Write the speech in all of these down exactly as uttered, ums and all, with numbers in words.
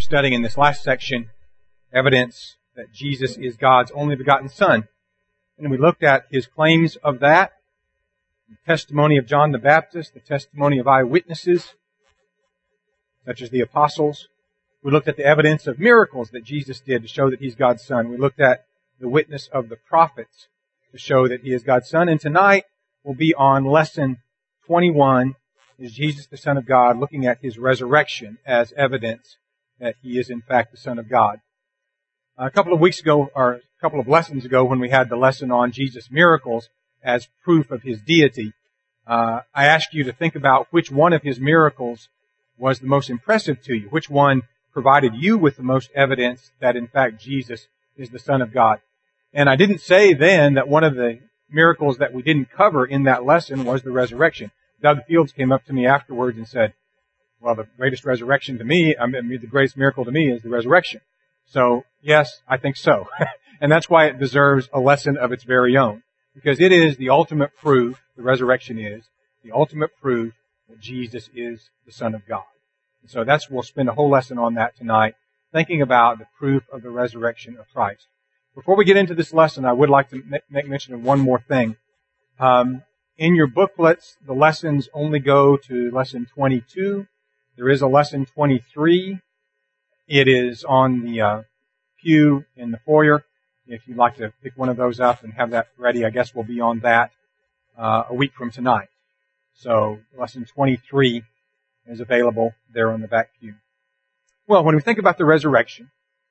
studying in this last section evidence that Jesus is God's only begotten Son. And we looked at His claims of that, the testimony of John the Baptist, the testimony of eyewitnesses, such as the apostles. We looked at the evidence of miracles that Jesus did to show that He's God's Son. We looked at the witness of the prophets to show that He is God's Son. And tonight we'll be on lesson twenty-one, is Jesus the Son of God, looking at His resurrection as evidence that He is in fact the Son of God. A couple of weeks ago, or a couple of lessons ago, when we had the lesson on Jesus' miracles as proof of His deity, uh, I asked you to think about which one of His miracles was the most impressive to you, which one provided you with the most evidence that in fact Jesus is the Son of God. And I didn't say then that one of the miracles that we didn't cover in that lesson was the resurrection. Doug Fields came up to me afterwards and said, well, the greatest resurrection to me, I mean, the greatest miracle to me is the resurrection. So, yes, I think so. And that's why it deserves a lesson of its very own. Because it is the ultimate proof, the resurrection is, the ultimate proof that Jesus is the Son of God. And so that's, we'll spend a whole lesson on that tonight, thinking about the proof of the resurrection of Christ. Before we get into this lesson, I would like to make mention of one more thing. Um, in your booklets, the lessons only go to lesson twenty-two. There is a lesson twenty-three. It is on the uh, pew in the foyer. If you'd like to pick one of those up and have that ready, I guess we'll be on that uh, a week from tonight. So lesson twenty-three is available there on the back pew. Well, when we think about the resurrection,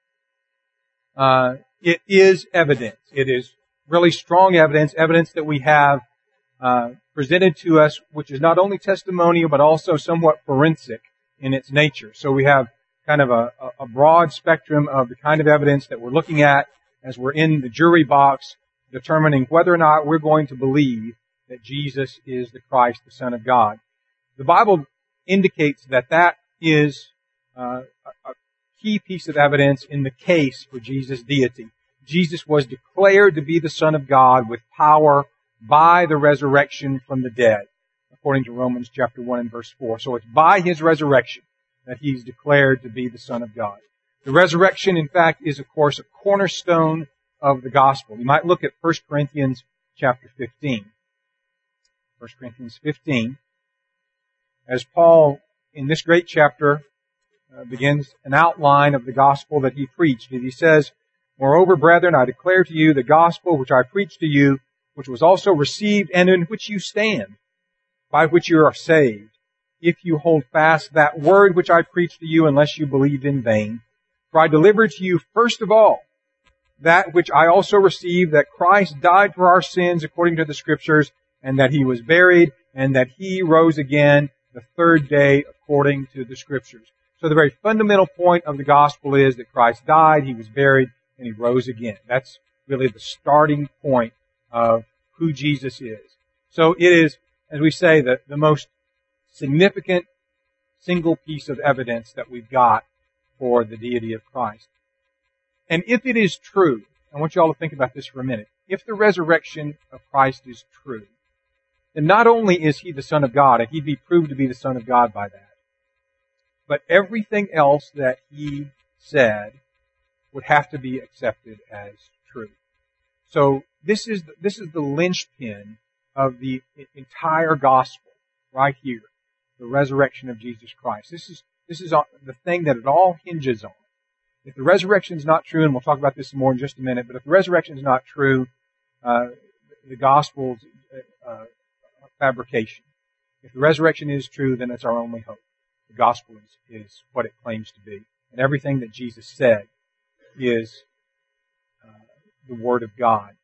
uh, it is evidence. It is really strong evidence, evidence that we have uh, presented to us, which is not only testimonial, but also somewhat forensic in its nature. So we have kind of a, a broad spectrum of the kind of evidence that we're looking at as we're in the jury box, determining whether or not we're going to believe that Jesus is the Christ, the Son of God. The Bible indicates that that is uh, a key piece of evidence in the case for Jesus' deity. Jesus was declared to be the Son of God with power by the resurrection from the dead, according to Romans chapter one and verse four. So it's by His resurrection that He's declared to be the Son of God. The resurrection, in fact, is, of course, a cornerstone of the gospel. You might look at First Corinthians chapter fifteen. First Corinthians fifteen. As Paul, in this great chapter, uh, begins an outline of the gospel that he preached. And he says, "Moreover, brethren, I declare to you the gospel which I preached to you, which was also received and in which you stand, by which you are saved, if you hold fast that word which I preached to you, unless you believed in vain. For I delivered to you first of all that which I also received, that Christ died for our sins according to the Scriptures, and that He was buried, and that He rose again the third day according to the Scriptures." So the very fundamental point of the gospel is that Christ died, He was buried, and He rose again. That's really the starting point of who Jesus is. So it is, as we say, the, the most significant single piece of evidence that we've got for the deity of Christ. And if it is true, I want you all to think about this for a minute. If the resurrection of Christ is true, then not only is He the Son of God, and He'd be proved to be the Son of God by that, but everything else that He said would have to be accepted as true. So this is the, this is the linchpin of the entire gospel right here, the resurrection of Jesus Christ. This is this is the thing that it all hinges on. If the resurrection is not true, and we'll talk about this more in just a minute, but if the resurrection is not true, uh, the gospel's uh, fabrication. If the resurrection is true, then it's our only hope. The gospel is, is what it claims to be. And everything that Jesus said is uh, the Word of God.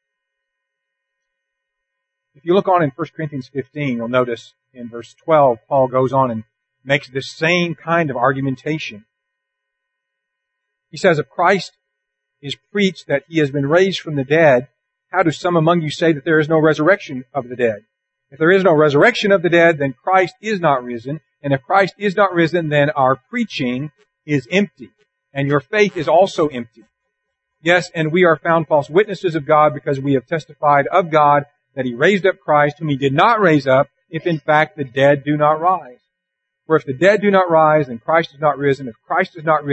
If you look on in First Corinthians fifteen, you'll notice in verse twelve, Paul goes on and makes this same kind of argumentation. He says, "If Christ is preached that He has been raised from the dead, how do some among you say that there is no resurrection of the dead? If there is no resurrection of the dead, then Christ is not risen. And if Christ is not risen, then our preaching is empty, and your faith is also empty. Yes, and we are found false witnesses of God, because we have testified of God that He raised up Christ, whom He did not raise up, if in fact the dead do not rise. For if the dead do not rise, then Christ is not risen. If Christ is not risen,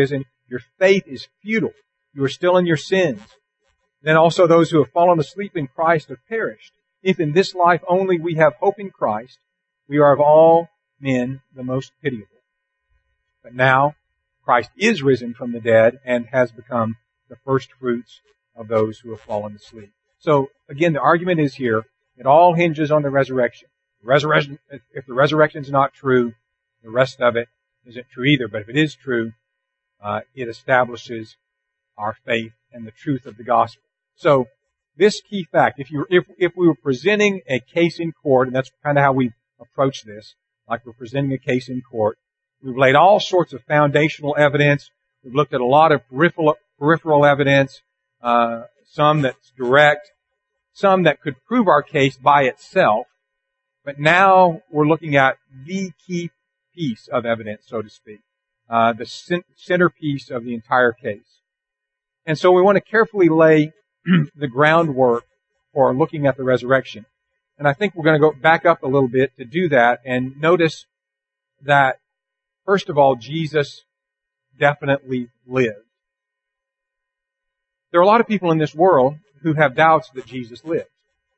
Your faith is futile. You are still in your sins. Then also those who have fallen asleep in Christ have perished. If in this life only we have hope in Christ, we are of all men the most pitiable. But now Christ is risen from the dead and has become the first fruits of those who have fallen asleep. So again, the argument is here, it all hinges on the resurrection. The resurrection, if the resurrection is not true, the rest of it isn't true either. But if it is true, uh, it establishes our faith and the truth of the gospel. So this key fact, if you if if we were presenting a case in court, and that's kind of how we approach this, like we're presenting a case in court, we've laid all sorts of foundational evidence. We've looked at a lot of peripheral peripheral evidence, uh, some that's direct, some that could prove our case by itself. But now we're looking at the key piece of evidence, so to speak, uh, the centerpiece of the entire case. And so we want to carefully lay the groundwork for looking at the resurrection. And I think we're going to go back up a little bit to do that and notice that, first of all, Jesus definitely lived. There are a lot of people in this world who have doubts that Jesus lived.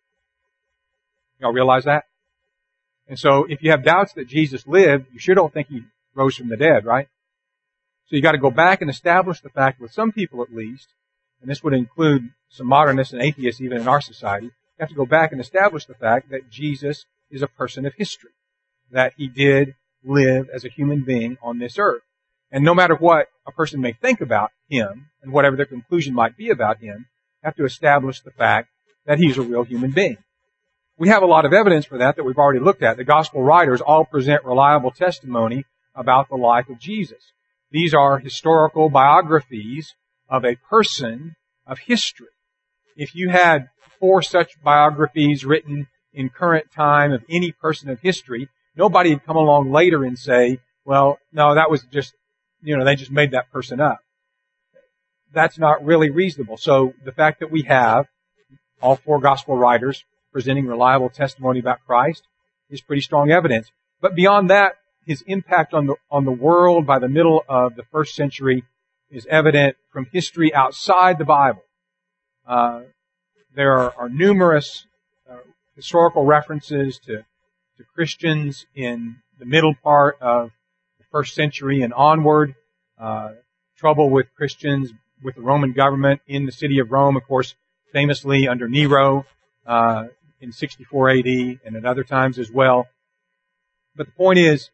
Y'all realize that? And so if you have doubts that Jesus lived, you sure don't think He rose from the dead, right? So you got to go back and establish the fact, with some people at least, and this would include some modernists and atheists even in our society, you have to go back and establish the fact that Jesus is a person of history, that He did live as a human being on this earth. And no matter what a person may think about Him, and whatever their conclusion might be about Him, you have to establish the fact that He's a real human being. We have a lot of evidence for that that we've already looked at. The gospel writers all present reliable testimony about the life of Jesus. These are historical biographies of a person of history. If you had four such biographies written in current time of any person of history, nobody would come along later and say, well, no, that was just, you know, they just made that person up. That's not really reasonable. So the fact that we have all four gospel writers presenting reliable testimony about Christ is pretty strong evidence. But beyond that, His impact on the on the world by the middle of the first century is evident from history outside the Bible. Uh, there are, are numerous uh, historical references to, to Christians in the middle part of the first century and onward. Uh, trouble with Christians with the Roman government in the city of Rome, of course, famously under Nero uh, in sixty-four A D and at other times as well. But the point is,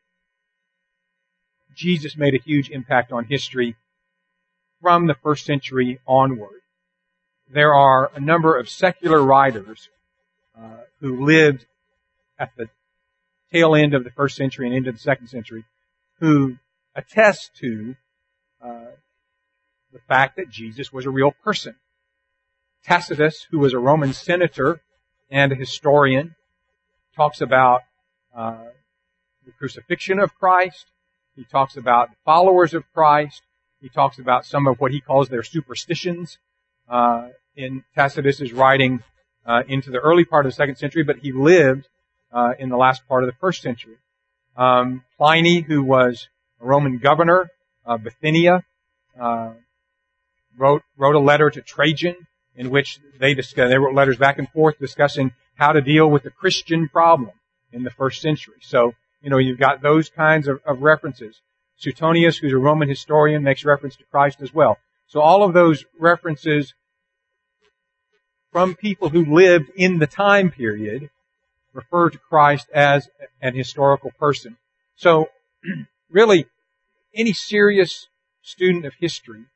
Jesus made a huge impact on history from the first century onward. There are a number of secular writers uh, who lived at the tail end of the first century and into the second century who attest to uh, the fact that Jesus was a real person. Tacitus, who was a Roman senator and a historian, talks about uh, the crucifixion of Christ. He talks about the followers of Christ. He talks about some of what he calls their superstitions uh, in Tacitus's writing uh, into the early part of the second century, but he lived uh, in the last part of the first century. Um, Pliny, who was a Roman governor of Bithynia, uh, wrote wrote a letter to Trajan in which they discuss, they wrote letters back and forth discussing how to deal with the Christian problem in the first century. So, you know, you've got those kinds of, of references. Suetonius, who's a Roman historian, makes reference to Christ as well. So all of those references from people who lived in the time period refer to Christ as an historical person. So really, any serious student of history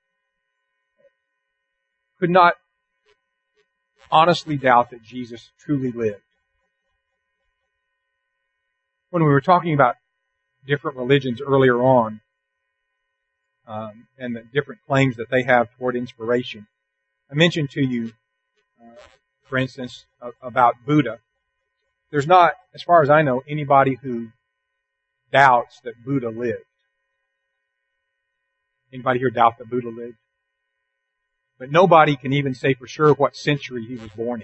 could not honestly doubt that Jesus truly lived. When we were talking about different religions earlier on, um, and the different claims that they have toward inspiration, I mentioned to you, uh, for instance, uh, about Buddha. There's not, as far as I know, anybody who doubts that Buddha lived. Anybody here doubt that Buddha lived? But nobody can even say for sure what century he was born in.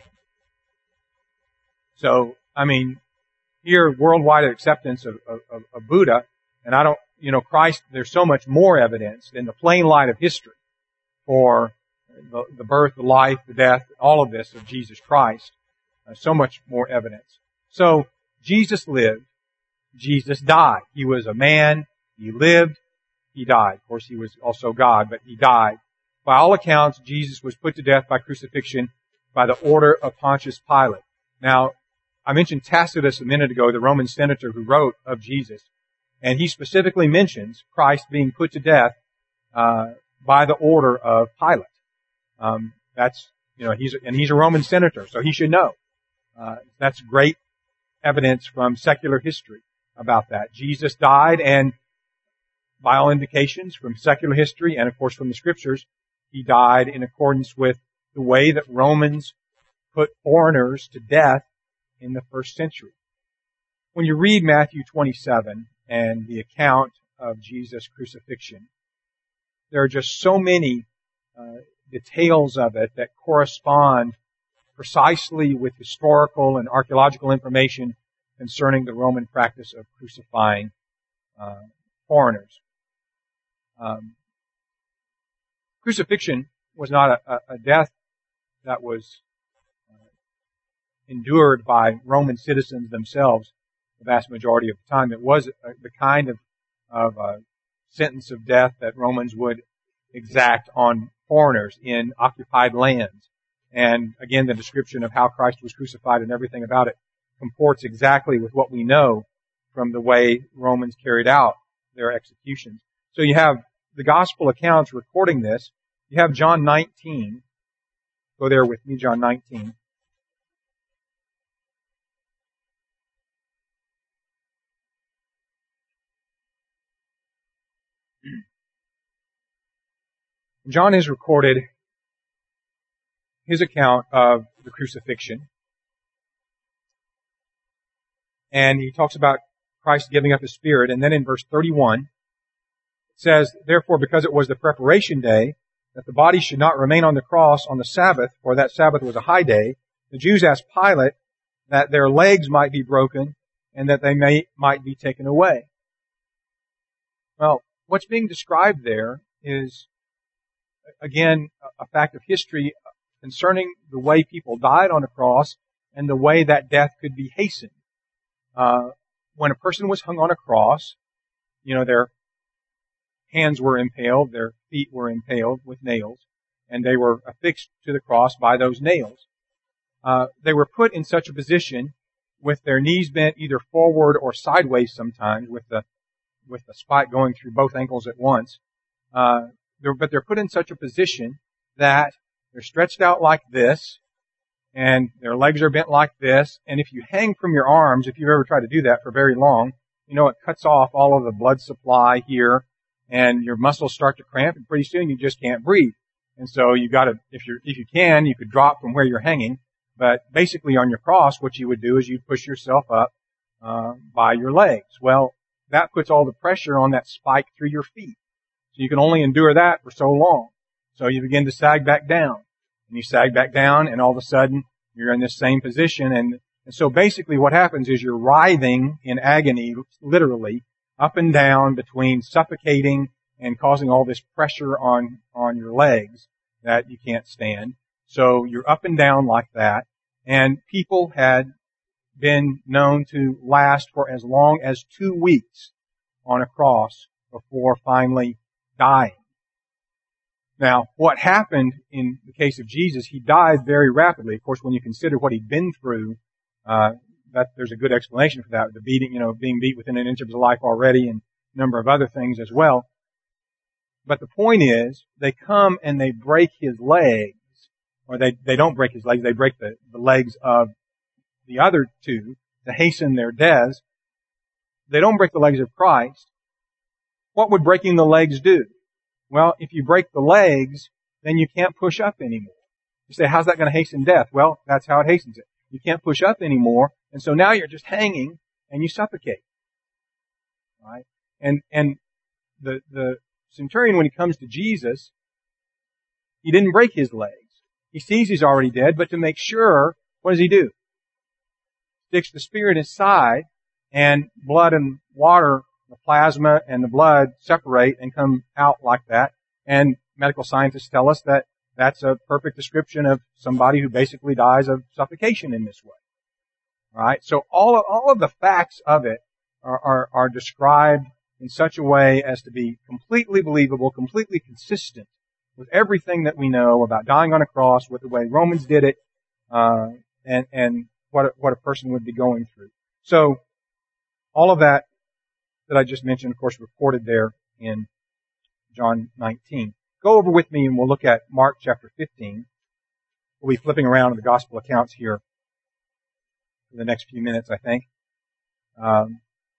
So, I mean, here, worldwide acceptance of, of, of Buddha, and I don't, you know, Christ, there's so much more evidence in the plain light of history for the, the birth, the life, the death, all of this of Jesus Christ. Uh, so much more evidence. So, Jesus lived. Jesus died. He was a man. He lived. He died. Of course, he was also God, but he died. By all accounts, Jesus was put to death by crucifixion by the order of Pontius Pilate. Now, I mentioned Tacitus a minute ago, the Roman senator who wrote of Jesus, and he specifically mentions Christ being put to death uh, by the order of Pilate. Um, that's, you know, he's and he's a Roman senator, so he should know. Uh, that's great evidence from secular history about that. Jesus died, and by all indications from secular history and, of course, from the Scriptures, he died in accordance with the way that Romans put foreigners to death in the first century. When you read Matthew twenty-seven and the account of Jesus' crucifixion, there are just so many uh, details of it that correspond precisely with historical and archaeological information concerning the Roman practice of crucifying uh, foreigners. Um, crucifixion was not a, a death that was uh, endured by Roman citizens themselves the vast majority of the time. It was a, the kind of, of uh, sentence of death that Romans would exact on foreigners in occupied lands. And again, the description of how Christ was crucified and everything about it comports exactly with what we know from the way Romans carried out their executions. So you have the gospel accounts recording this. You have John nineteen. Go there with me, John nineteen. John has recorded his account of the crucifixion. And he talks about Christ giving up his spirit. And then in verse thirty-one, it says, "Therefore, because it was the preparation day, that the body should not remain on the cross on the Sabbath, for that Sabbath was a high day, the Jews asked Pilate that their legs might be broken and that they may might be taken away." Well, what's being described there is, again, a fact of history concerning the way people died on a cross and the way that death could be hastened. Uh, when a person was hung on a cross, you know, their hands were impaled, their feet were impaled with nails, and they were affixed to the cross by those nails. Uh, they were put in such a position with their knees bent either forward or sideways sometimes, with the with the spike going through both ankles at once. Uh, they're, but they're put in such a position that they're stretched out like this, and their legs are bent like this. And if you hang from your arms, if you've ever tried to do that for very long, you know it cuts off all of the blood supply here, and your muscles start to cramp, and pretty soon you just can't breathe. And so you got to, if you if you can, you could drop from where you're hanging. But basically, on your cross, what you would do is you'd push yourself up uh, by your legs. Well, that puts all the pressure on that spike through your feet. So you can only endure that for so long. So you begin to sag back down. And you sag back down, and all of a sudden, you're in this same position. And, and so basically what happens is you're writhing in agony, literally, up and down between suffocating and causing all this pressure on, on your legs that you can't stand. So you're up and down like that. And people had been known to last for as long as two weeks on a cross before finally dying. Now, what happened in the case of Jesus, he died very rapidly. Of course, when you consider what he'd been through, uh, that there's a good explanation for that. The beating, you know, being beat within an inch of his life already, and a number of other things as well. But the point is, they come and they break his legs, or they, they don't break his legs, they break the, the legs of the other two to hasten their deaths. They don't break the legs of Christ. What would breaking the legs do? Well, if you break the legs, then you can't push up anymore. You say, how's that going to hasten death? Well, that's how it hastens it. You can't push up anymore, and so now you're just hanging and you suffocate. Right? And and the the centurion, when he comes to Jesus, he didn't break his legs. He sees he's already dead, but to make sure, what does he do? Sticks the spear in his side, and blood and water the plasma and the blood separate and come out like that. And medical scientists tell us that that's a perfect description of somebody who basically dies of suffocation in this way. All right? So all of, all of the facts of it are, are, are described in such a way as to be completely believable, completely consistent with everything that we know about dying on a cross, with the way Romans did it, uh, and, and what a, what a person would be going through. So, all of that that I just mentioned, of course, recorded there in John nineteen. Go over with me and we'll look at Mark chapter fifteen. We'll be flipping around to the gospel accounts here for the next few minutes, I think. Um,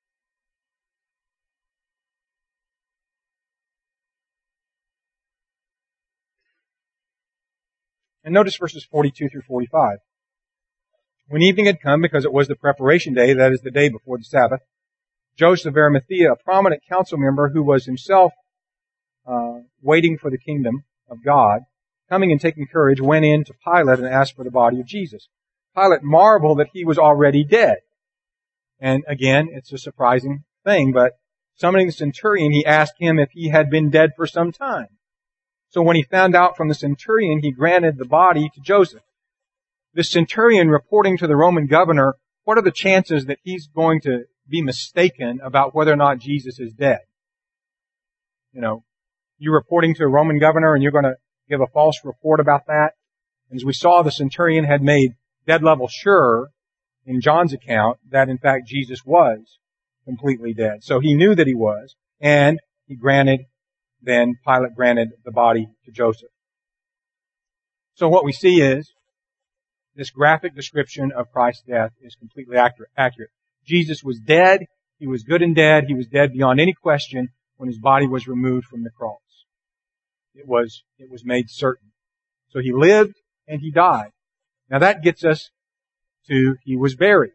and notice verses forty-two through forty-five. When evening had come, because it was the preparation day, that is the day before the Sabbath, Joseph of Arimathea, a prominent council member who was himself uh, waiting for the kingdom of God, coming and taking courage, went in to Pilate and asked for the body of Jesus. Pilate marveled that he was already dead. And again, it's a surprising thing, but summoning the centurion, he asked him if he had been dead for some time. So when he found out from the centurion, he granted the body to Joseph. The centurion reporting to the Roman governor, what are the chances that he's going to be mistaken about whether or not Jesus is dead? You know, you're reporting to a Roman governor and you're going to give a false report about that. And as we saw, the centurion had made dead level sure in John's account that in fact Jesus was completely dead. So he knew that he was, and he granted, then Pilate granted the body to Joseph. So what we see is this graphic description of Christ's death is completely accurate. Jesus was dead. He was good and dead. He was dead beyond any question when his body was removed from the cross. It was, it was made certain. So he lived and he died. Now that gets us to he was buried.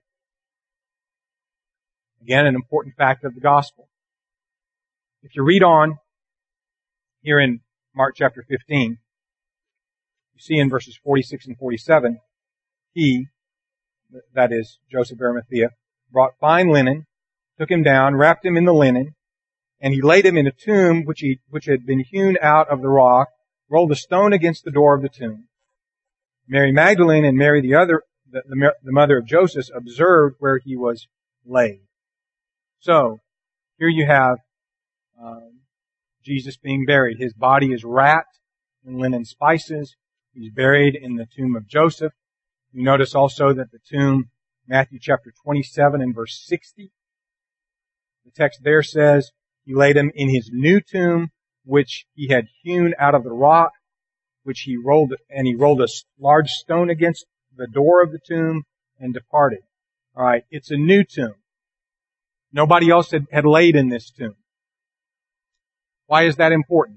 Again, an important fact of the gospel. If you read on here in Mark chapter fifteen, you see in verses forty-six and forty-seven, he, that is Joseph of Arimathea, brought fine linen, took him down, wrapped him in the linen, and he laid him in a tomb which he, which had been hewn out of the rock, rolled a stone against the door of the tomb. Mary Magdalene and Mary the other, the, the, the mother of Joseph, observed where he was laid. So, here you have um, Jesus being buried. His body is wrapped in linen spices. He's buried in the tomb of Joseph. You notice also that the tomb, Matthew chapter twenty-seven and verse sixty, the text there says, he laid him in his new tomb, which he had hewn out of the rock, which he rolled, and he rolled a large stone against the door of the tomb and departed. Alright, it's a new tomb. Nobody else had, had laid in this tomb. Why is that important?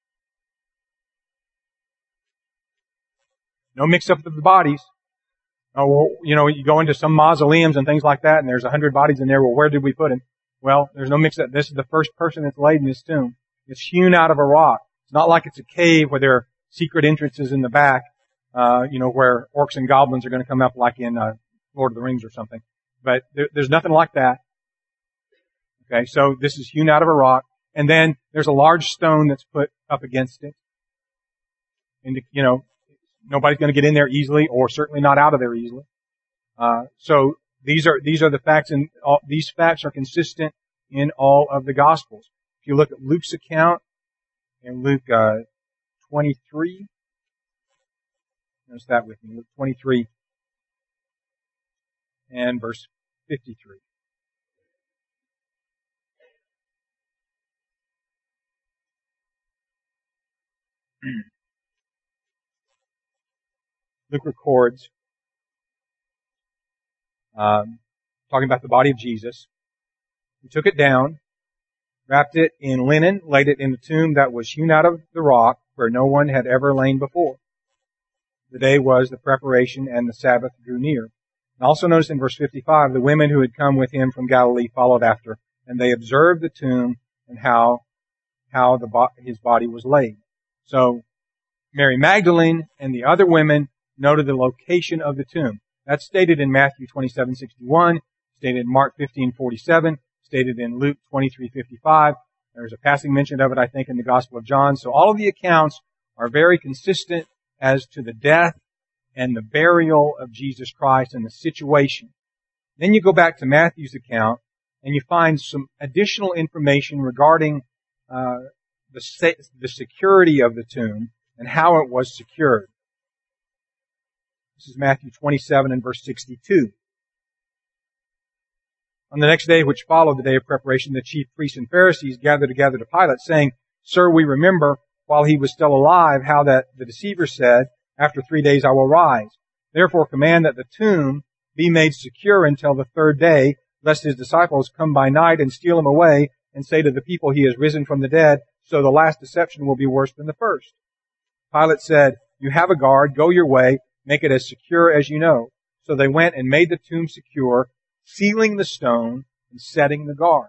No mix-up of the bodies. Oh, well, you know, you go into some mausoleums and things like that, and there's a hundred bodies in there. Well, where did we put him? Well, there's no mix-up. This is the first person that's laid in this tomb. It's hewn out of a rock. It's not like it's a cave where there are secret entrances in the back, uh, you know, where orcs and goblins are going to come up like in uh, Lord of the Rings or something. But there, there's nothing like that. Okay, so this is hewn out of a rock, and then there's a large stone that's put up against it. And, you know, nobody's going to get in there easily, or certainly not out of there easily. Uh, so these are these are the facts, and all, these facts are consistent in all of the Gospels. If you look at Luke's account in Luke uh, twenty-three, notice that with me, Luke twenty-three and verse fifty-three. Luke records, um, talking about the body of Jesus. He took it down, wrapped it in linen, laid it in the tomb that was hewn out of the rock where no one had ever lain before. The day was the preparation and the Sabbath drew near. And also notice in verse fifty-five, the women who had come with him from Galilee followed after, and they observed the tomb and how, how the bo- his body was laid. So, Mary Magdalene and the other women noted the location of the tomb. That's stated in Matthew twenty-seven sixty-one, stated in Mark fifteen forty-seven, stated in Luke twenty-three fifty-five. There's a passing mention of it, I think, in the Gospel of John. So all of the accounts are very consistent as to the death and the burial of Jesus Christ and the situation. Then you go back to Matthew's account and you find some additional information regarding uh, the, se- the security of the tomb and how it was secured. This is Matthew twenty-seven and verse sixty-two. On the next day which followed the day of preparation, the chief priests and Pharisees gathered together to Pilate, saying, Sir, we remember while he was still alive how that the deceiver said, After three days I will rise. Therefore command that the tomb be made secure until the third day, lest his disciples come by night and steal him away and say to the people, He is risen from the dead, so the last deception will be worse than the first. Pilate said, You have a guard, go your way, make it as secure as you know. So they went and made the tomb secure, sealing the stone and setting the guard.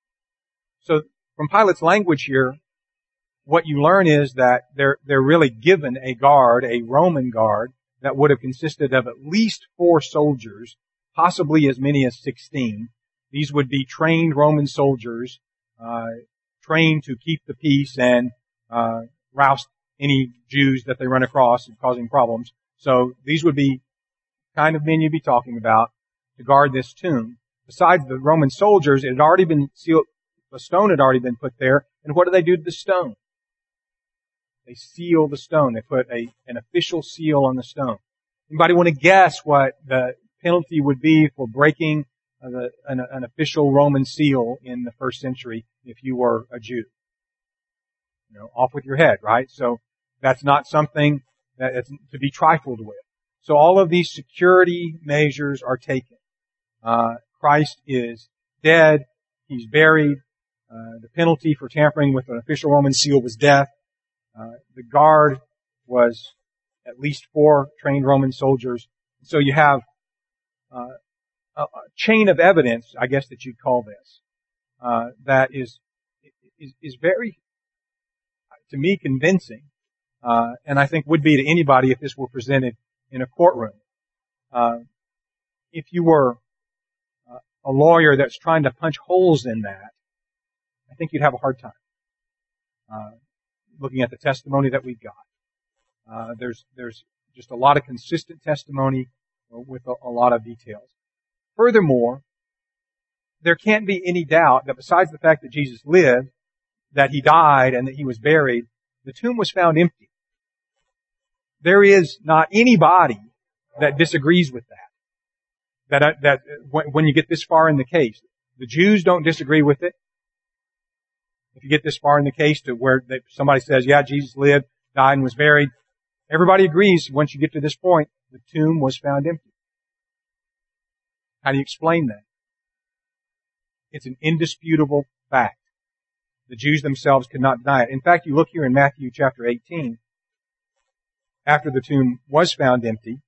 So from Pilate's language here, what you learn is that they're, they're really given a guard, a Roman guard, that would have consisted of at least four soldiers, possibly as many as sixteen. These would be trained Roman soldiers, uh, trained to keep the peace and uh, roust any Jews that they run across causing problems. So these would be kind of men you'd be talking about to guard this tomb. Besides the Roman soldiers, it had already been sealed, the stone had already been put there, and what do they do to the stone? They seal the stone. They put a, an official seal on the stone. Anybody want to guess what the penalty would be for breaking uh, the, an, an official Roman seal in the first century if you were a Jew? You know, off with your head, right? So that's not something that is to be trifled with. So all of these security measures are taken. Uh, Christ is dead. He's buried. Uh, the penalty for tampering with an official Roman seal was death. Uh, the guard was at least four trained Roman soldiers. So you have uh, a, a chain of evidence, I guess that you'd call this, uh, that is, is is very, to me, convincing, uh, and I think would be to anybody if this were presented in a courtroom. Uh, if you were uh, a lawyer that's trying to punch holes in that, I think you'd have a hard time. Uh, looking at the testimony that we've got. Uh, there's, there's just a lot of consistent testimony with a, a lot of details. Furthermore, there can't be any doubt that besides the fact that Jesus lived, that He died, and that He was buried, the tomb was found empty. There is not anybody that disagrees with that. That, uh, that when, when you get this far in the case, the Jews don't disagree with it. If you get this far in the case to where they, somebody says, yeah, Jesus lived, died, and was buried, everybody agrees once you get to this point, the tomb was found empty. How do you explain that? It's an indisputable fact. The Jews themselves could not deny it. In fact, you look here in Matthew chapter eighteen, after the tomb was found empty,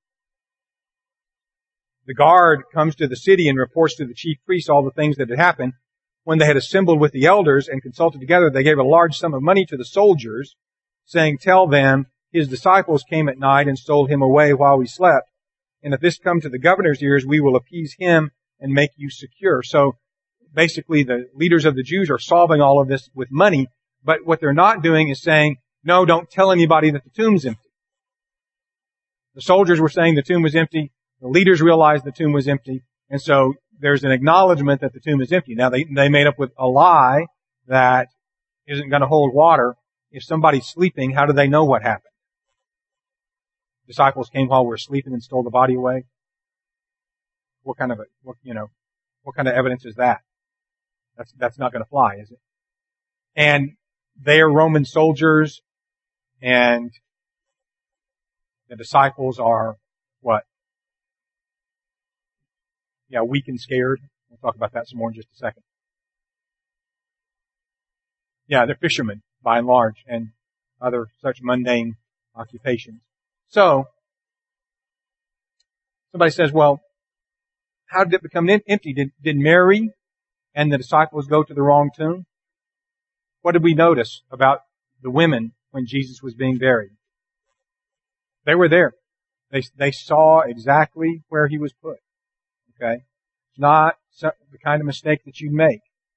the guard comes to the city and reports to the chief priests all the things that had happened. When they had assembled with the elders and consulted together, they gave a large sum of money to the soldiers, saying, Tell them, His disciples came at night and stole Him away while we slept. And if this come to the governor's ears, we will appease him and make you secure. So basically the leaders of the Jews are solving all of this with money, but what they're not doing is saying, no, don't tell anybody that the tomb's empty. The soldiers were saying the tomb was empty. The leaders realized the tomb was empty. And so there's an acknowledgement that the tomb is empty. Now they, they made up with a lie that isn't going to hold water. If somebody's sleeping, how do they know what happened? Disciples came while we were sleeping and stole the body away. What kind of a, what, you know, what kind of evidence is that? That's, that's not going to fly, is it? And they are Roman soldiers, and the disciples are what? Yeah, weak and scared. We'll talk about that some more in just a second. Yeah, they're fishermen, by and large, and other such mundane occupations. So, somebody says, well, how did it become empty? Did, did Mary and the disciples go to the wrong tomb? What did we notice about the women when Jesus was being buried? They were there. They, they saw exactly where He was put. Okay? It's not the kind of mistake that you make.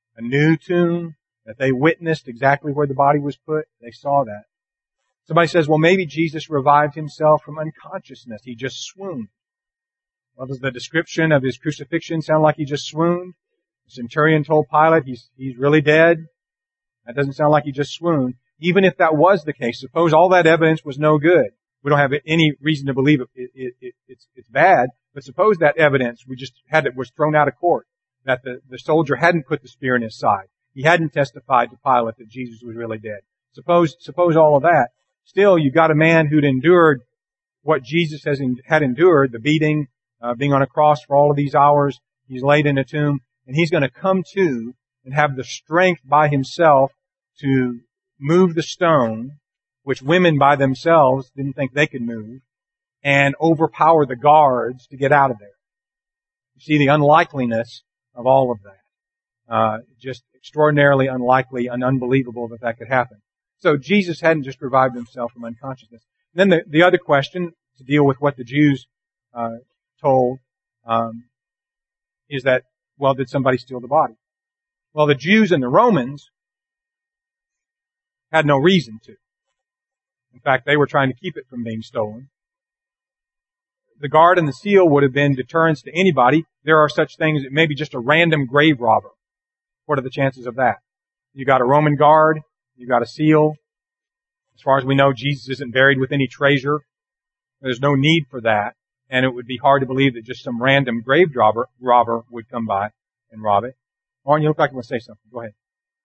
a new tomb, that they witnessed exactly where the body was put. They saw that. Somebody says, well, maybe Jesus revived himself from unconsciousness. He just swooned. Well, does the description of his crucifixion sound like he just swooned? The centurion told Pilate he's, he's really dead. That doesn't sound like he just swooned. Even if that was the case, suppose all that evidence was no good. We don't have any reason to believe it, it, it, it, it's, it's bad, but suppose that evidence we just had it was thrown out of court, that the, the soldier hadn't put the spear in his side. He hadn't testified to Pilate that Jesus was really dead. Suppose, suppose all of that. Still, you've got a man who'd endured what Jesus has in, had endured, the beating, uh, being on a cross for all of these hours. He's laid in a tomb, and he's going to come to and have the strength by himself to move the stone, which women by themselves didn't think they could move, and overpower the guards to get out of there. You see the unlikeliness of all of that. Uh, just extraordinarily unlikely and unbelievable that that could happen. So Jesus hadn't just revived himself from unconsciousness. Then the, the other question, to deal with what the Jews uh, told, um, is that, well, did somebody steal the body? Well, the Jews and the Romans had no reason to. In fact, they were trying to keep it from being stolen. The guard and the seal would have been deterrents to anybody. There are such things that maybe just a random grave robber. What are the chances of that? You got a Roman guard, you got a seal. As far as we know, Jesus isn't buried with any treasure. There's no need for that. And it would be hard to believe that just some random grave robber, robber would come by and rob it. Warren, you look like you want to say something. Go ahead.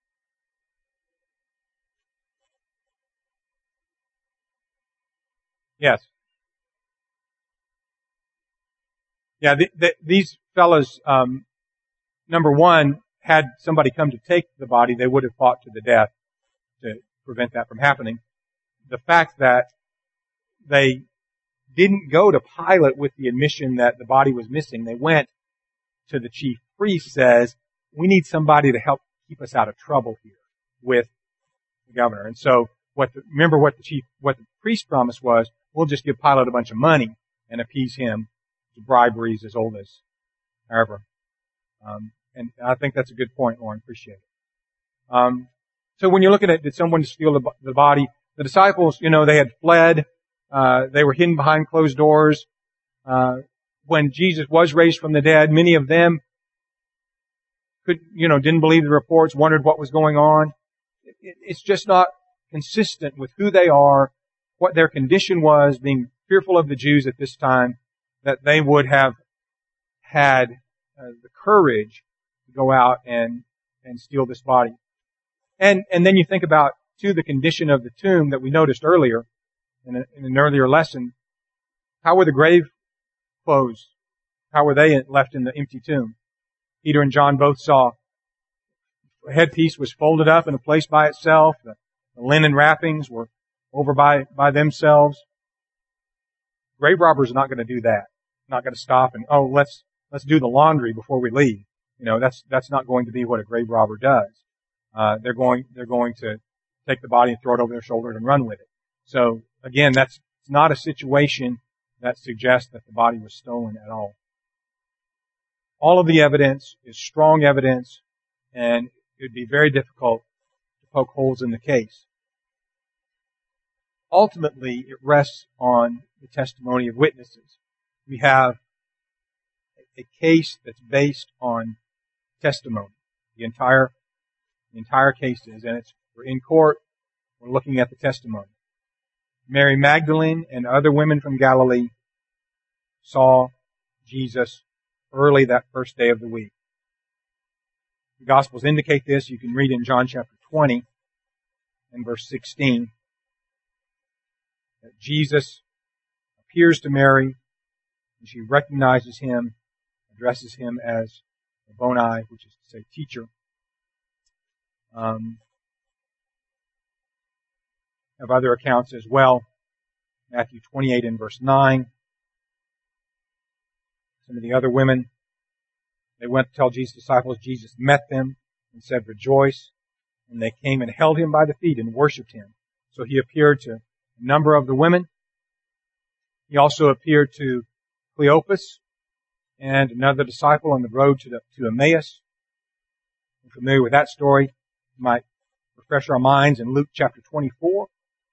Yes. Yeah, the, the, these fellows, um, number one, had somebody come to take the body, they would have fought to the death to prevent that from happening. The fact that they didn't go to Pilate with the admission that the body was missing, they went to the chief priest, says, we need somebody to help keep us out of trouble here with the governor. And so, what the, remember what the chief, what the priest promise was, we'll just give Pilate a bunch of money and appease him to briberies as old as ever. Um, and I think that's a good point, Lauren. Appreciate it. Um, so when you're looking at, did someone steal the, the body? The disciples, you know, they had fled. Uh, they were hidden behind closed doors. Uh, when Jesus was raised from the dead, many of them could, you know, didn't believe the reports, wondered what was going on. It, it's just not consistent with who they are, what their condition was, being fearful of the Jews at this time, that they would have had uh, the courage to go out and, and steal this body. And, and then you think about, too, the condition of the tomb that we noticed earlier in, a, in an earlier lesson. How were the grave clothes? How were they left in the empty tomb? Peter and John both saw the headpiece was folded up in a place by itself. The, the linen wrappings were over by, by themselves. Grave robbers are not going to do that. Not going to stop and, oh, let's, let's do the laundry before we leave. You know, that's, that's not going to be what a grave robber does. Uh, they're going, they're going to take the body and throw it over their shoulders and run with it. So, again, that's not a situation that suggests that the body was stolen at all. All of the evidence is strong evidence, and it would be very difficult to poke holes in the case. Ultimately, it rests on the testimony of witnesses. We have a case that's based on testimony. The entire, the entire case is, and it's, we're in court, we're looking at the testimony. Mary Magdalene and other women from Galilee saw Jesus early that first day of the week. The Gospels indicate this. You can read in John chapter twenty and verse sixteen that Jesus appears to Mary and she recognizes him, addresses him as Rabboni, which is to say teacher. Um, have other accounts as well. Matthew twenty-eight and verse nine. Some of the other women, they went to tell Jesus' disciples. Jesus met them and said, rejoice. And they came and held him by the feet and worshipped him. So he appeared to a number of the women. He also appeared to Cleopas and another disciple on the road to, the, to Emmaus. If you're familiar with that story, you might refresh our minds in Luke chapter twenty-four.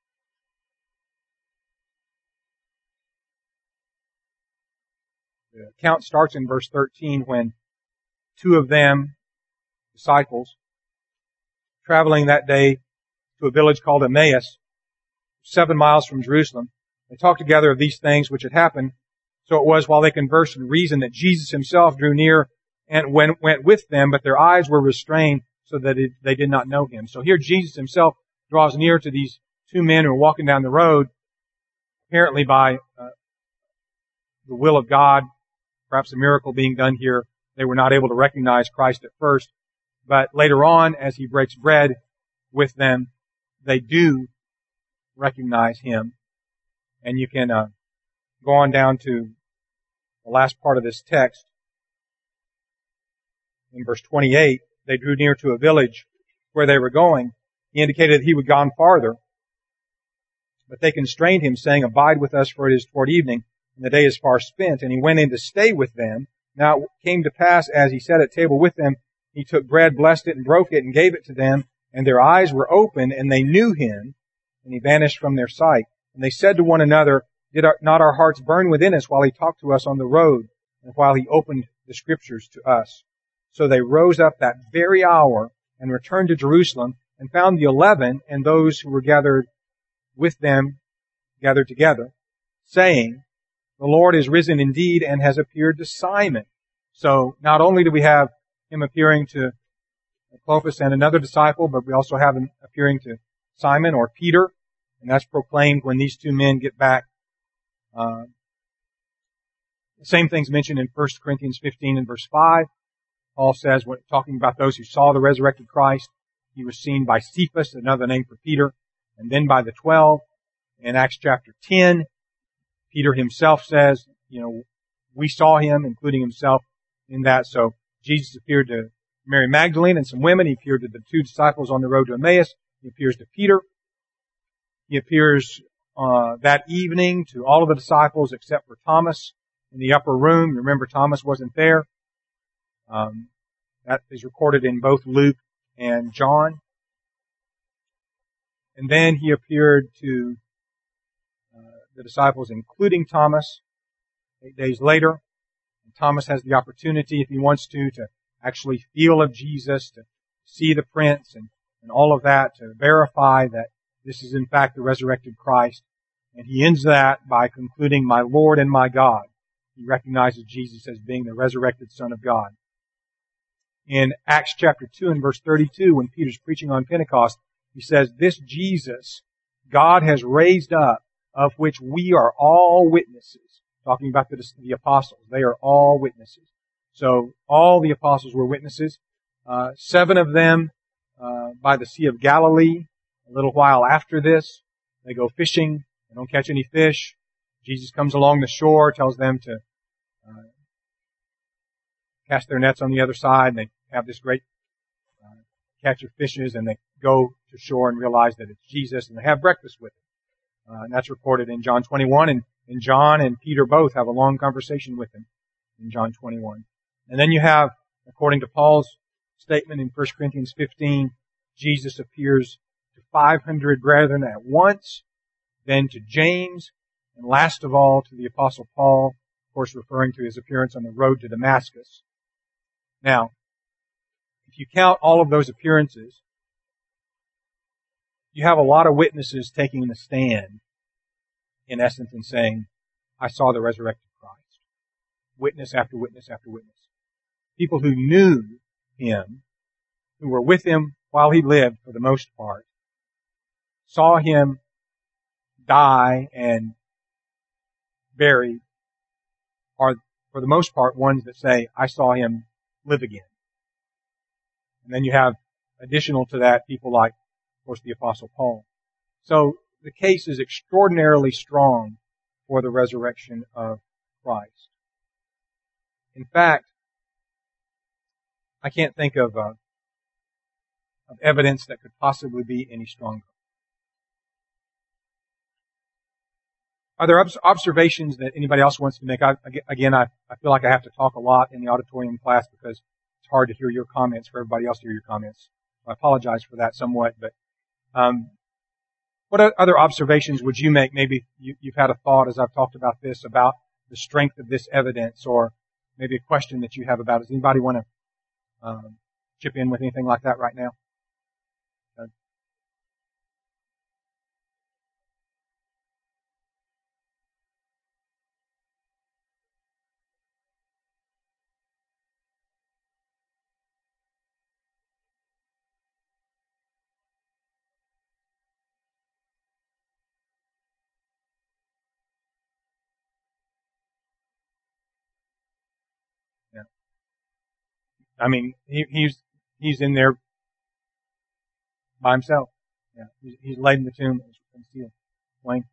The account starts in verse thirteen when two of them, disciples, traveling that day to a village called Emmaus, seven miles from Jerusalem, they talked together of these things which had happened. So it was while they conversed and reasoned that Jesus himself drew near and went, went with them, but their eyes were restrained so that it, they did not know him. So here Jesus himself draws near to these two men who are walking down the road, apparently by uh, the will of God, perhaps a miracle being done here. They were not able to recognize Christ at first, but later on, as he breaks bread with them, they do recognize him. And you can uh, go on down to the last part of this text. In verse twenty-eight, they drew near to a village where they were going. He indicated that he would gone farther, but they constrained him, saying, "Abide with us, for it is toward evening, and the day is far spent." And he went in to stay with them. Now it came to pass, as he sat at table with them, he took bread, blessed it, and broke it, and gave it to them. And their eyes were opened, and they knew him, and he vanished from their sight. And they said to one another, "Did our, not our hearts burn within us while he talked to us on the road, and while he opened the Scriptures to us?" So they rose up that very hour and returned to Jerusalem, and found the eleven and those who were gathered with them gathered together, saying, "The Lord is risen indeed and has appeared to Simon." So not only do we have him appearing to Clopas and another disciple, but we also have him appearing to Simon or Peter, and that's proclaimed when these two men get back. Uh, the same thing's mentioned in First Corinthians fifteen and verse five. Paul says, when talking about those who saw the resurrected Christ, he was seen by Cephas, another name for Peter, and then by the twelve. In Acts chapter ten, Peter himself says, you know, we saw him, including himself, in that. So Jesus appeared to Mary Magdalene and some women. He appeared to the two disciples on the road to Emmaus. He appears to Peter. He appears uh, that evening to all of the disciples except for Thomas in the upper room. Remember, Thomas wasn't there. Um, that is recorded in both Luke and John. And then he appeared to uh, the disciples, including Thomas, eight days later. And Thomas has the opportunity, if he wants to, to actually feel of Jesus, to see the prints and, and all of that, to verify that this is in fact the resurrected Christ. And he ends that by concluding, "My Lord and my God." He recognizes Jesus as being the resurrected Son of God. In Acts chapter two and verse thirty-two, when Peter's preaching on Pentecost, he says, "This Jesus God has raised up, of which we are all witnesses." Talking about the, the apostles. They are all witnesses. So all the apostles were witnesses. Uh, seven of them uh, by the Sea of Galilee. A little while after this, they go fishing. They don't catch any fish. Jesus comes along the shore, tells them to uh, cast their nets on the other side. And they have this great uh, catch of fishes, and they go to shore and realize that it's Jesus, and they have breakfast with him. Uh, and that's recorded in John twenty-one. And, and John and Peter both have a long conversation with him in John twenty-one. And then you have, according to Paul's statement in First Corinthians fifteen, Jesus appears to five hundred brethren at once, then to James, and last of all to the Apostle Paul, of course referring to his appearance on the road to Damascus. Now, if you count all of those appearances, you have a lot of witnesses taking the stand, in essence, and saying, "I saw the resurrected Christ." Witness after witness after witness. People who knew him, who were with him while he lived for the most part, saw him die and buried, are for the most part ones that say, "I saw him live again." And then you have, additional to that, people like, of course, the Apostle Paul. So the case is extraordinarily strong for the resurrection of Christ. In fact, I can't think of, uh, of evidence that could possibly be any stronger. Are there observations that anybody else wants to make? I, again, I, I feel like I have to talk a lot in the auditorium class because it's hard to hear your comments for everybody else to hear your comments. I apologize for that somewhat, but um, what other observations would you make? Maybe you, you've had a thought as I've talked about this, about the strength of this evidence, or maybe a question that you have about it. Does anybody want to um, chip in with anything like that right now? Uh, yeah. I mean, he, he's he's in there by himself. Yeah, he's, he's laid in the tomb and sealed. Wayne.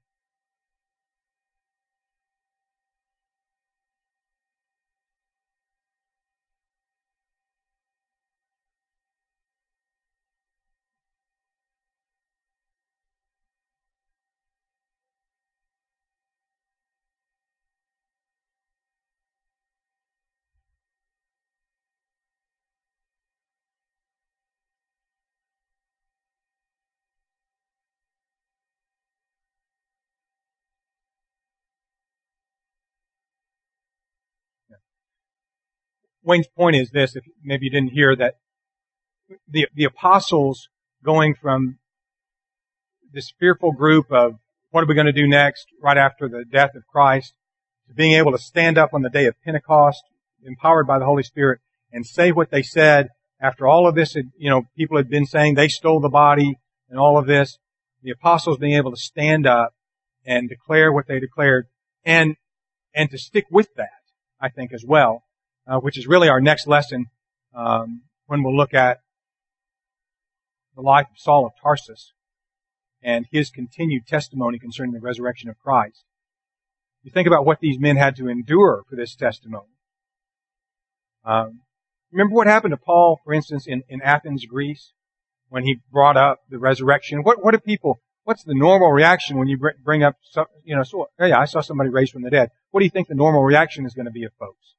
Yeah. Wayne's point is this: if maybe you didn't hear that, the the apostles going from this fearful group of what are we going to do next right after the death of Christ, to being able to stand up on the day of Pentecost, empowered by the Holy Spirit, and say what they said after all of this, had, you know, people had been saying they stole the body and all of this. The apostles being able to stand up and declare what they declared, and and to stick with that, I think, as well, uh, which is really our next lesson um, when we'll look at the life of Saul of Tarsus and his continued testimony concerning the resurrection of Christ. You think about what these men had to endure for this testimony. Um, remember what happened to Paul, for instance, in, in Athens, Greece, when he brought up the resurrection? What what do people? What's the normal reaction when you bring up, you know, so, oh yeah, I saw somebody raised from the dead. What do you think the normal reaction is going to be of folks?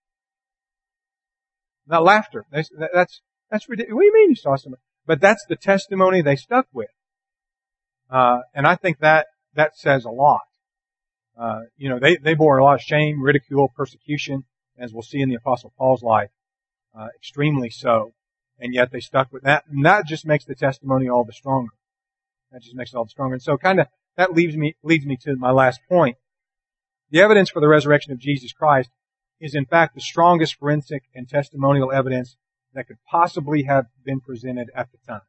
Not laughter. That's that's, that's ridiculous. What do you mean you saw somebody? But that's the testimony they stuck with. Uh, and I think that, that says a lot. Uh, you know, they, they bore a lot of shame, ridicule, persecution, as we'll see in the Apostle Paul's life, uh, extremely so. And yet they stuck with that. And that just makes the testimony all the stronger. That just makes it all the stronger. And so kind of, that leads me, leads me to my last point. The evidence for the resurrection of Jesus Christ is in fact the strongest forensic and testimonial evidence that could possibly have been presented at the time.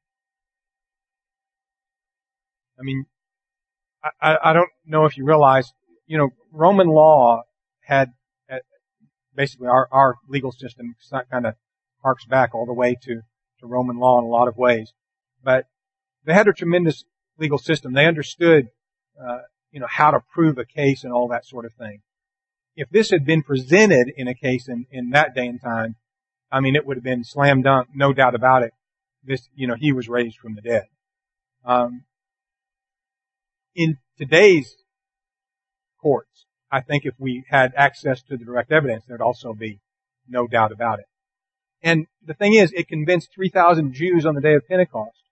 I mean, I, I don't know if you realize, you know, Roman law had, uh, basically our, our legal system kind of harks back all the way to, to Roman law in a lot of ways. But they had a tremendous legal system. They understood, uh, you know, how to prove a case and all that sort of thing. If this had been presented in a case in, in that day and time, I mean, it would have been slam dunk, no doubt about it. This, you know, he was raised from the dead. Um, in today's courts, I think if we had access to the direct evidence, there'd also be no doubt about it. And the thing is, it convinced three thousand Jews on the day of Pentecost.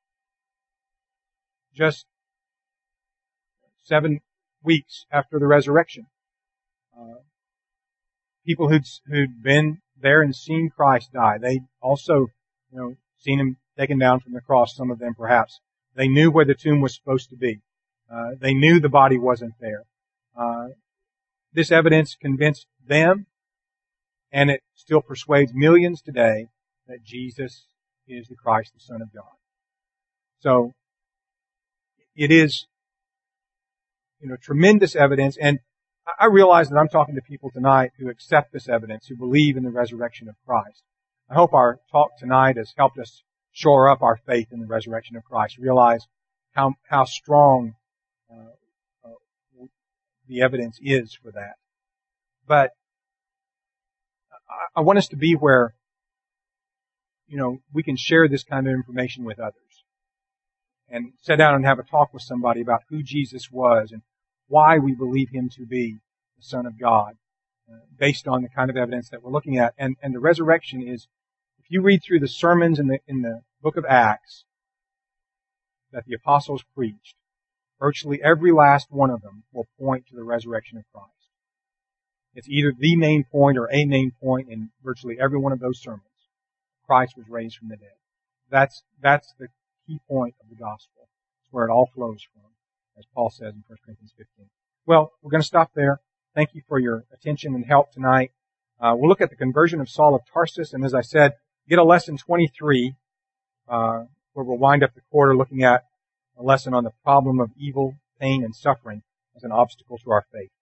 Just seven weeks after the resurrection. Uh, people who'd, who'd been there and seen Christ die. They also, you know, seen him taken down from the cross, some of them perhaps. They knew where the tomb was supposed to be. Uh, they knew the body wasn't there. Uh, this evidence convinced them, and it still persuades millions today that Jesus is the Christ, the Son of God. So, it is, you know, tremendous evidence, and I realize that I'm talking to people tonight who accept this evidence, who believe in the resurrection of Christ. I hope our talk tonight has helped us shore up our faith in the resurrection of Christ, realize how, how strong uh, uh, the evidence is for that. But I, I want us to be where, you know, we can share this kind of information with others and sit down and have a talk with somebody about who Jesus was and why we believe him to be the Son of God, uh, based on the kind of evidence that we're looking at. And, and the resurrection is If you read through the sermons in the, in the book of Acts that the apostles preached, virtually every last one of them will point to the resurrection of Christ. It's either the main point or a main point in virtually every one of those sermons. Christ was raised from the dead. That's, that's the key point of the gospel. It's where it all flows from, as Paul says in First Corinthians fifteen. Well, we're going to stop there. Thank you for your attention and help tonight. Uh, we'll look at the conversion of Saul of Tarsus, and as I said, get a lesson twenty-three, uh, where we'll wind up the quarter looking at a lesson on the problem of evil, pain, and suffering as an obstacle to our faith.